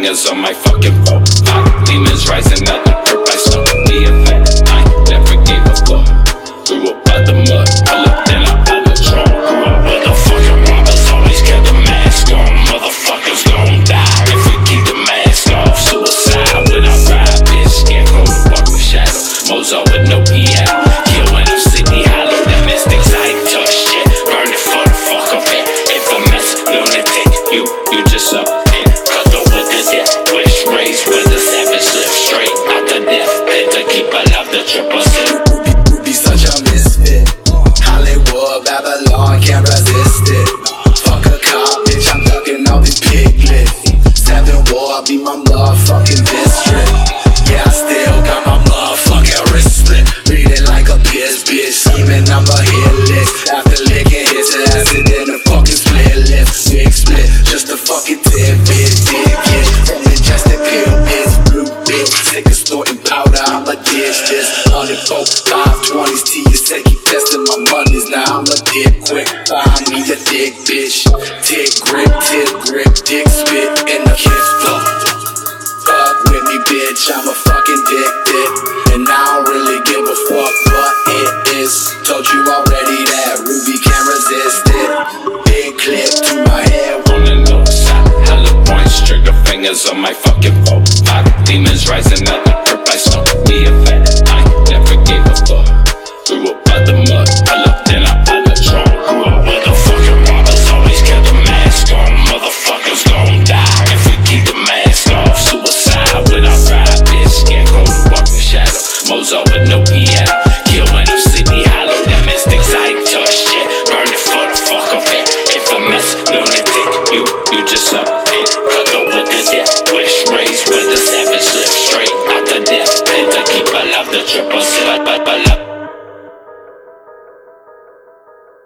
fingers on my fucking phone. Demons rising out the perp, I smoke the effect. I never gave a fuck. Grew up by the mud, I looked in up by the trunk. Grew up with the fucking robbers, always kept the mask on. Motherfuckers gon' die if we keep the mask off. Suicide when I ride, bitch, scarecrow to walk the shadow. Mozo with no piano, kill when I'm Sydney Hollow. That mystics, I ain't touch shit. Burn it for the fuck of it. Infamous lunatic, you just up in. Cut the with the death wish, raised with the savage live straight out the death pit to keep alive the triple sip. Be such a misfit. Hollywood, Babylon, can't resist it. Fuck a cop, bitch, I'm ducking all these piglets. 7 war, be my motherfucking district. Yeah, I still got my motherfucking wrist split. Read it like a piss, bitch, scheming on my hit list. After licking his acid in a fucking split lift. Big split, just a fucking tidbit, dig it. Only just a pill, bitch, blue bitch. Sick of snorting powder, I'ma dish this. 104, 520s, T, you say keep testing my monies. Now I'ma dip quick, find me a dick, bitch. Tick grip, dick spit, and the kiss flow. Fuck with me, bitch, I'm a fucking addicted. And I don't really give a fuck what it is. Told you already that Ruby can't resist it. Big clip to my head. On the north side, hella points, trigger fingers on my fucking phone. Demons rising out the perp, I smoke the effect. I never gave a fuck. Grew up by the mud, I looked in up by the trunk. Grew up with the fucking robbers, always kept the mask on. Motherfuckers gon' die if we keep the mask off. Suicide when I ride, bitch, scarecrow to walk the shadow. Mozo with no piano, kill when I'm Sydney Hollow. That mystics, I ain't touch shit. Burn it for the fuck of it. Infamous lunatic, you just up in. Cut the with the death wish, raised with the savage live straight out the death pit to keep alive the triple sip.